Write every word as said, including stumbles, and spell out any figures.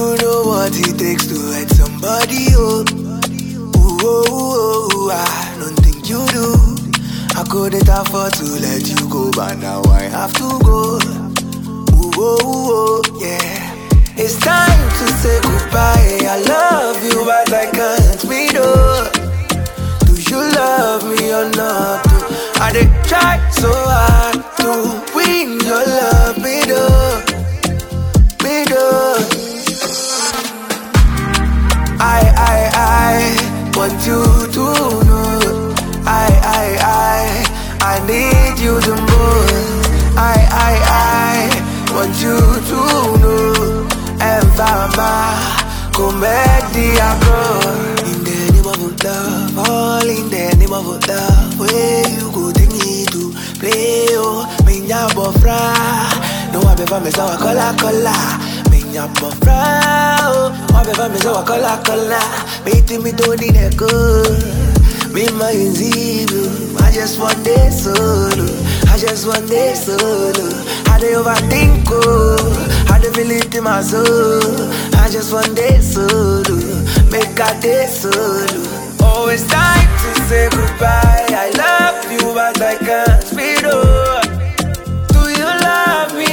you know what it takes to hurt somebody, oh. Ooh, oh, oh, oh, I don't think you do. I couldn't afford to let you go, but now I have to go. Ooh, oh, oh, yeah. It's time to say goodbye. I love you, but I can't be no. Do you love me or not? I did try so hard to win your love, me do, me do. I, I, I want you to know. I, I, I, I need you the most. I, I, I want you to know. Emfama, comedia, bro. In the name of love, all in the name of love. Where you go, take me to play, oh. Minya bofra, no I be for me so I cola cola. Minya bofra, oh, I be for me so I cola cola. Meet me to the neck, me my zero. I just want this solo. I just want this solo. I dey overthink, oh. I dey feel it in my soul. I just want this solo. Make a day solo. Oh, it's time to say goodbye. I love you, but I can't speed up. Do you love me